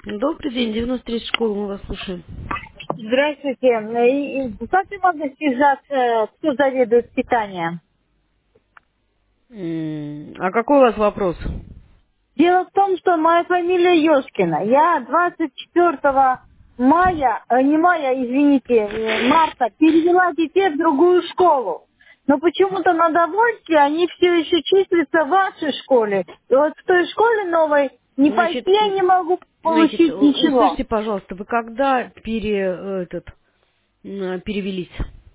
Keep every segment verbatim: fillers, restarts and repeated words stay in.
Добрый день, девяносто три школа, мы вас слушаем. Здравствуйте. И- и Как я могу связаться, кто заведует питанием? М, А какой у вас вопрос? Дело в том, что моя фамилия Ёшкина. Я двадцать четвёртого мая, э, не мая, извините, э, марта, перевела детей в другую школу. Но почему-то на довольствие они все еще числятся в вашей школе. И вот в той школе новой не Значит, пойти я м, не могу значит, получить у- ничего. услышьте, пожалуйста, вы когда пере, э, этот, м, перевелись?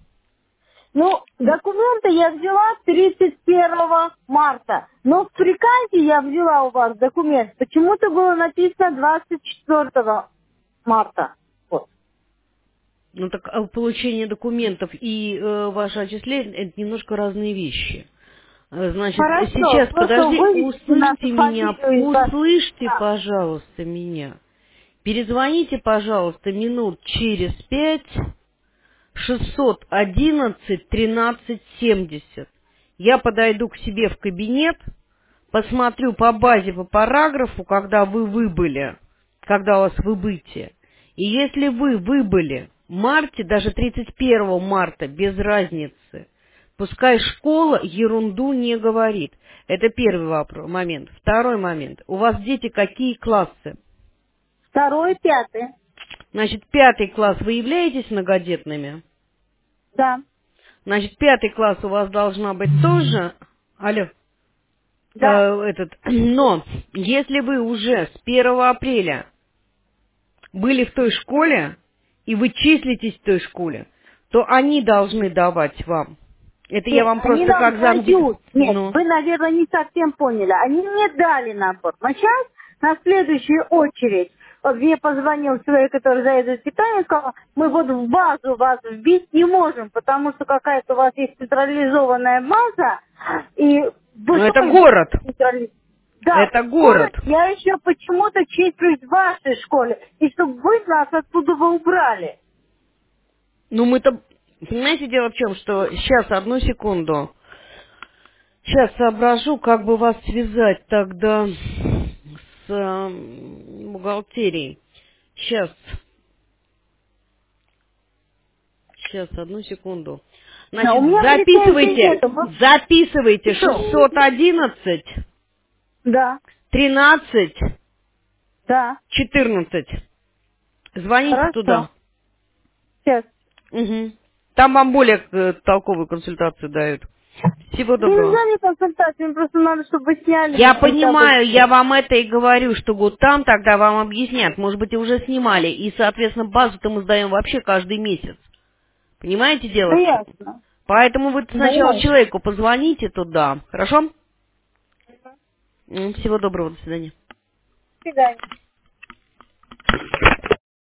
Ну, М, документы я взяла тридцать первого марта. Но в приказе я взяла у вас документ. Почему-то было написано двадцать четвёртого марта. Вот. Ну так а получение документов и э, ваше отчисление — это немножко разные вещи. Э, Значит, Хорошо, сейчас, просто подожди, выведите нашу услышьте меня, фамилию из вас. услышьте, Да. пожалуйста, меня. Перезвоните, пожалуйста, минут через пять. шестьсот одиннадцать тринадцать семьдесят. Я подойду к себе в кабинет, посмотрю по базе, по параграфу, когда вы выбыли, когда у вас выбытие. И если вы выбыли в марте, даже тридцать первого марта, без разницы, пускай школа ерунду не говорит. Это первый вопрос, момент. Второй момент. У вас дети какие классы? Второй, пятый. Значит, пятый класс вы являетесь многодетными? Да. Значит, пятый класс у вас должна быть тоже. Алло. Э, Да. этот. Но если вы уже с первого апреля были в той школе, и вы числитесь в той школе, то они должны давать вам. Это я Нет, вам они просто нам как замдик... дают. Нет, Ну, вы, наверное, не совсем поняли. Они мне дали набор. Но сейчас, на следующую очередь, вот мне позвонил человек, который заведует питанием, сказал, мы вот в базу вас вбить не можем, потому что какая-то у вас есть централизованная база, и вы ну что это будете город. централизовать? Да, Это город, город. я еще почему-то числюсь в вашей школе, и чтобы вы нас оттуда вы убрали. Ну мы-то... Понимаете, дело в чем, что сейчас, одну секунду. Сейчас соображу, как бы вас связать тогда с э, бухгалтерией. Сейчас, сейчас, одну секунду. Да, у Значит, меня претензий записывайте, нету. Вот записывайте пишу. шестьсот одиннадцать Да, тринадцать да. четырнадцать. Звоните Хорошо. туда. Сейчас. Угу. Там вам более э, толковую консультацию дают. Всего Мне не доброго. нужна не консультация, мне просто надо, чтобы вы сняли Я какие понимаю, таблички. я вам это и говорю, что вот там тогда вам объяснят. Может быть, и уже снимали. И, соответственно, базу-то мы сдаем вообще каждый месяц. Понимаете, дело Да в чем? ясно. Поэтому вы Да сначала ясно. человеку позвоните туда. Хорошо? М, Всего доброго, до свидания. До свидания.